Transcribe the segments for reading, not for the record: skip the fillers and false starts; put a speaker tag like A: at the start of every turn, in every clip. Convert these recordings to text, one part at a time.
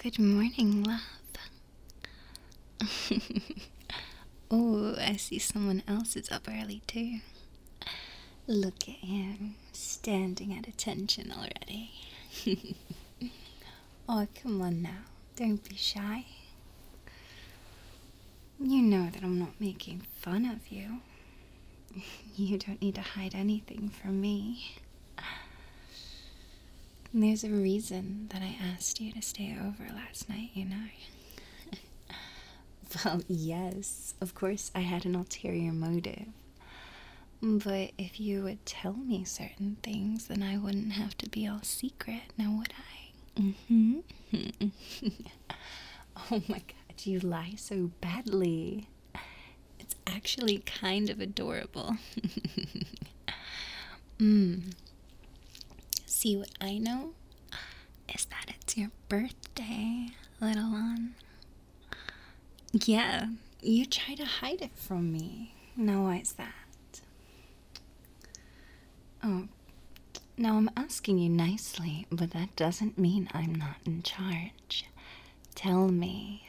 A: Good morning, love. Oh, I see someone else is up early too. Look at him, standing at attention already. Oh, come on now, don't be shy. You know that I'm not making fun of you. You don't need to hide anything from me. There's a reason that I asked you to stay over last night, you know. Well, yes, of course I had an ulterior motive. But if you would tell me certain things, then I wouldn't have to be all secret, now would I? Oh my god, you lie so badly. It's actually kind of adorable. See, what I know is that it's your birthday, little one. Yeah, you try to hide it from me. Now why is that? Oh, now I'm asking you nicely, but that doesn't mean I'm not in charge. Tell me.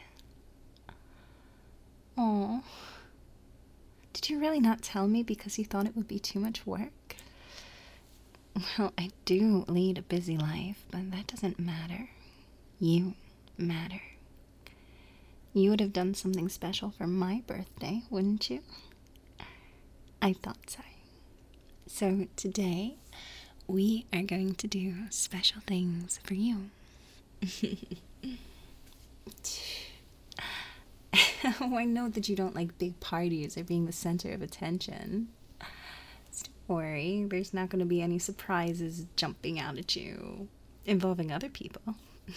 A: Oh, did you really not tell me because you thought it would be too much work? Well, I do lead a busy life, but that doesn't matter. You matter. You would have done something special for my birthday, wouldn't you? I thought so. So today, we are going to do special things for you. Oh, I know that you don't like big parties or being the center of attention. Don't worry, there's not going to be any surprises jumping out at you involving other people.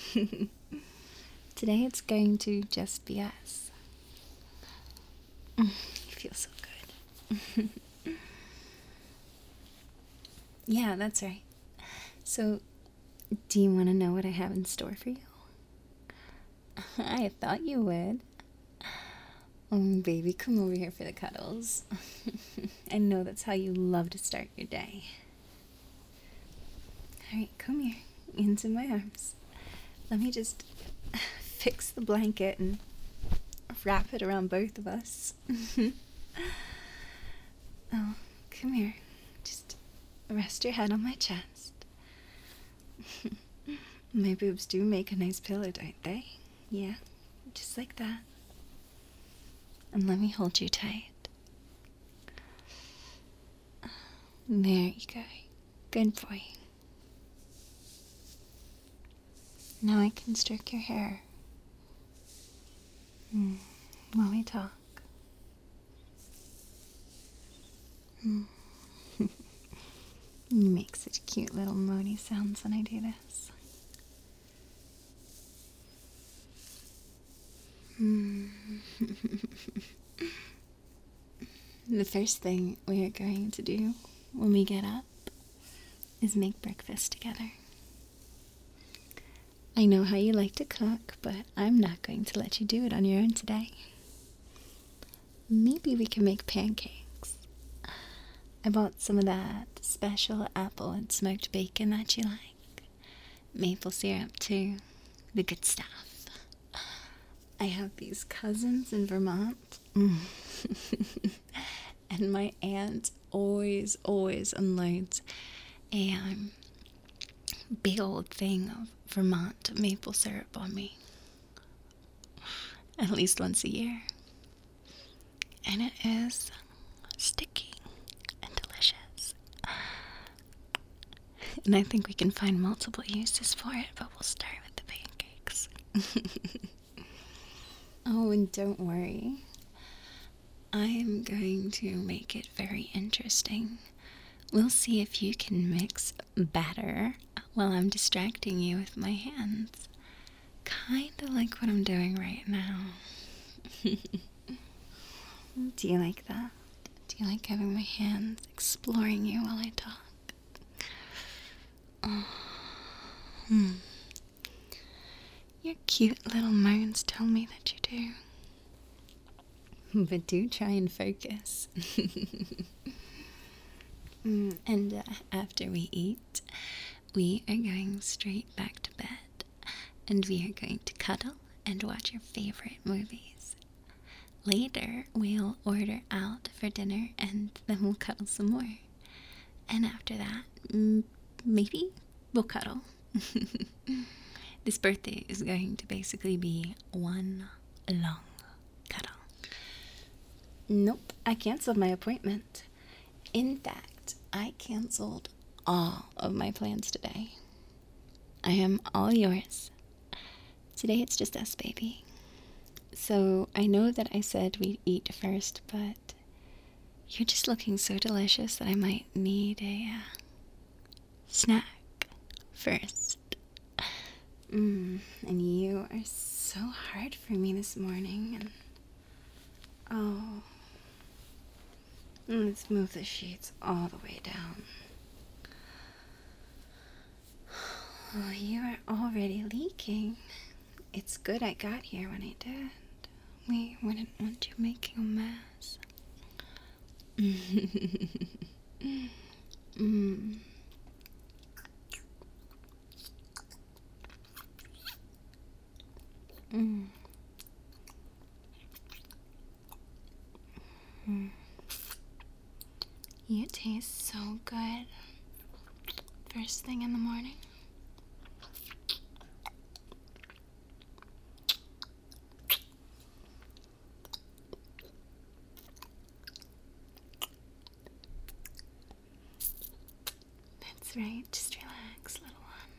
A: Today it's going to just be us. You feel so good. Yeah, that's right. So, do you want to know what I have in store for you? I thought you would. Oh, baby, come over here for the cuddles. I know that's how you love to start your day. Alright, come here, into my arms. Let me just fix the blanket and wrap it around both of us. Oh, come here. Just rest your head on my chest. My boobs do make a nice pillow, don't they? Yeah, just like that. And let me hold you tight. There you go. Good boy. Now I can stroke your hair. While we talk. You make such cute little moany sounds when I do this. The first thing we are going to do when we get up is make breakfast together. I know how you like to cook, but I'm not going to let you do it on your own today. Maybe we can make pancakes. I bought some of that special apple and smoked bacon that you like. Maple syrup too. The good stuff. I have these cousins in Vermont. And my aunt always unloads a big old thing of Vermont maple syrup on me. At least once a year. And it is sticky and delicious. And I think we can find multiple uses for it, but we'll start with the pancakes. Oh, and don't worry. I am going to make it very interesting. We'll see if you can mix batter while I'm distracting you with my hands. Kinda like what I'm doing right now. Do you like that? Do you like having my hands exploring you while I talk? Your cute little moans tell me that you do. But do try and focus. And after we eat, we are going straight back to bed. and we are going to cuddle and watch our favorite movies. Later, we'll order out for dinner and then we'll cuddle some more. And after that, maybe we'll cuddle. This birthday is going to basically be one long cuddle. Nope, I canceled my appointment. In fact, I canceled all of my plans today. I am all yours. Today it's just us, baby. So I know that I said we'd eat first, but you're just looking so delicious that I might need a snack first. And you are so hard for me this morning. And let's move the sheets all the way down. Oh, you are already leaking. It's good I got here when I did. We wouldn't want you making a mess. You taste so good. First thing in the morning. That's right, just relax, little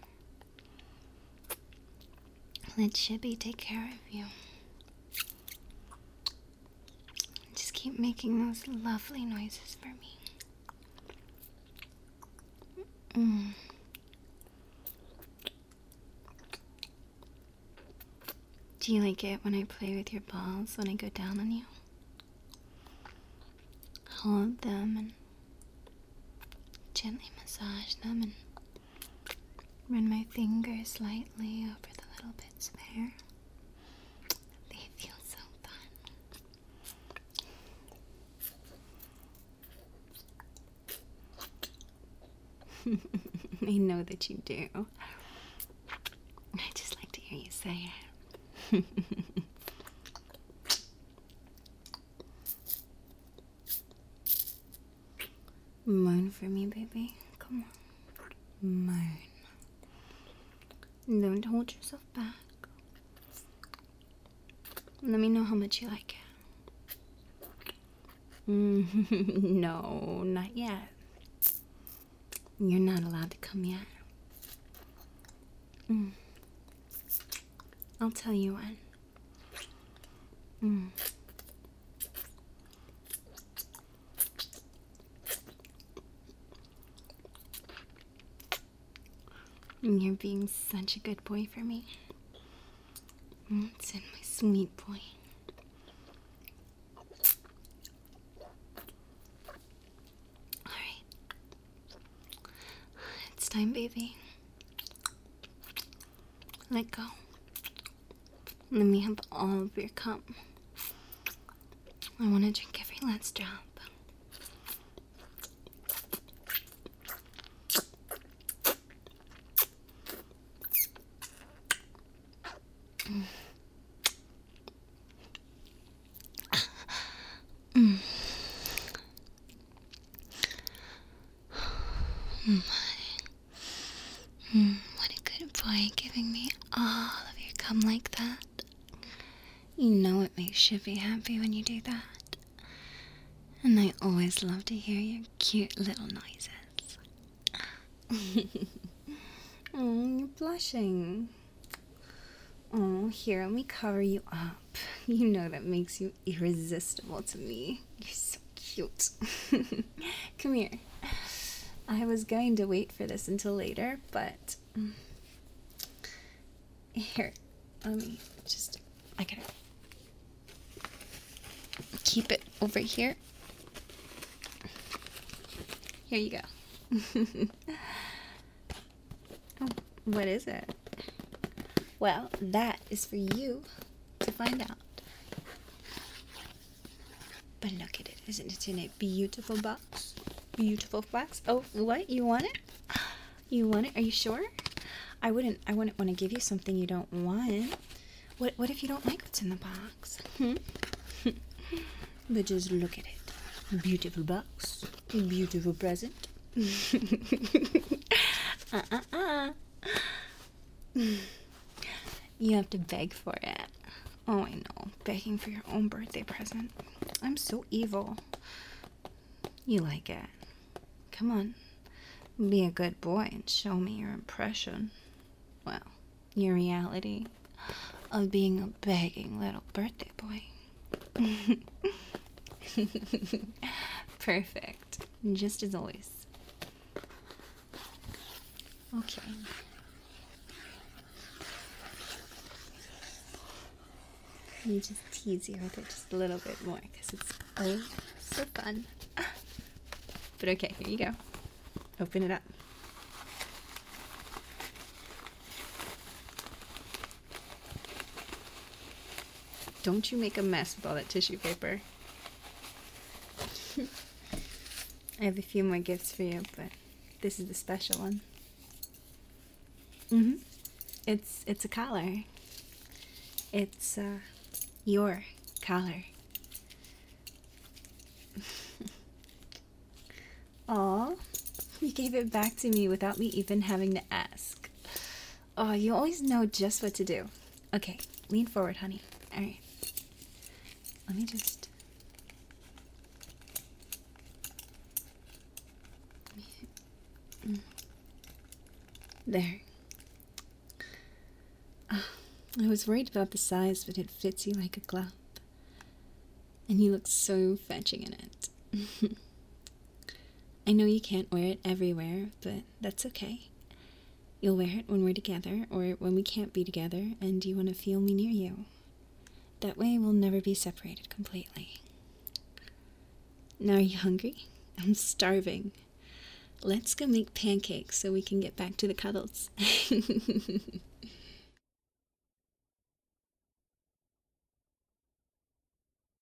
A: one. Let Chibi take care of you. Just keep making those lovely noises for me. Do you like it when I play with your balls when I go down on you? Hold them and gently massage them and run my fingers lightly over the little bits of hair. They feel so fun. I know that you do. I just like to hear you say it. Moan for me, baby. Come on. Moan. Don't hold yourself back. Let me know how much you like it. No, not yet. You're not allowed to come yet. I'll tell you when. You're being such a good boy for me. It's in my sweet boy. Alright. It's time, baby. Let go. Let me have all of your cum. I want to drink every last drop. What a good boy, giving me all of your cum like that. You know it makes Shivy happy when you do that. And I always love to hear your cute little noises. Oh, you're blushing. Oh, here, let me cover you up. You know that makes you irresistible to me. You're so cute. Come here. I was going to wait for this until later, but here, let me just, I gotta keep it over here. Here you go. Oh, what is it? Well, that is for you to find out. But look at it, isn't it in a beautiful box? Beautiful box. Oh, what? You want it? You want it? Are you sure? I wouldn't want to give you something you don't want. What if you don't like what's in the box? Hmm? But just look at it. Beautiful box. Beautiful present. uh. You have to beg for it. Oh, I know. Begging for your own birthday present. I'm so evil. You like it. Come on. Be a good boy and show me your impression. Well, your reality of being a begging little birthday boy. Perfect. Just as always. Okay. Let me just tease you with it just a little bit more because it's so fun. But okay, here you go. Open it up. Don't you make a mess with all that tissue paper. I have a few more gifts for you, but this is the special one. It's a collar. It's your collar. Aw, you gave it back to me without me even having to ask. Oh, you always know just what to do. Okay, lean forward, honey. All right. Let me just... There. I was worried about the size, but it fits you like a glove. And you look so fetching in it. I know you can't wear it everywhere, but that's okay. You'll wear it when we're together, or when we can't be together, and you want to feel me near you. That way we'll never be separated completely. Now are you hungry? I'm starving. Let's go make pancakes so we can get back to the cuddles.